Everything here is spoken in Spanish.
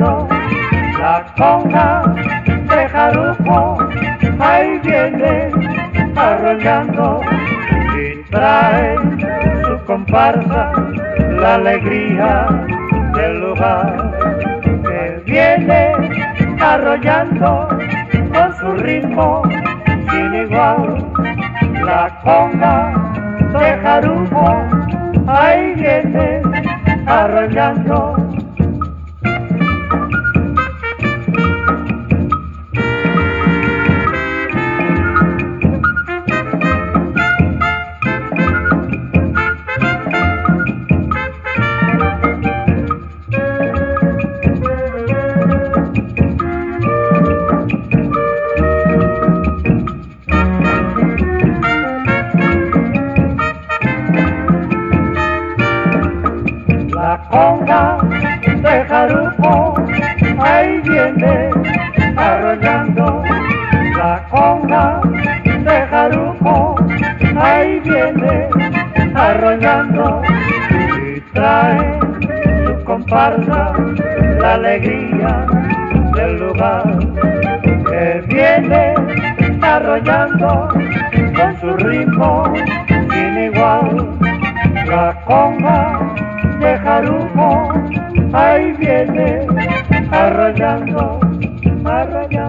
arrollando la conga de Jaruco, ahí viene arrollando y trae su comparsa la alegría del lugar, que viene arrollando con su ritmo sin igual la conga de Jaruco, ahí viene arrollando. La conga de Jaruco, ahí viene arrollando. La conga de Jaruco, ahí viene arrollando y trae su comparsa la alegría del lugar, que viene arrollando con su ritmo sin igual. La conga de Jaruco, ahí viene arrollando, arrollando.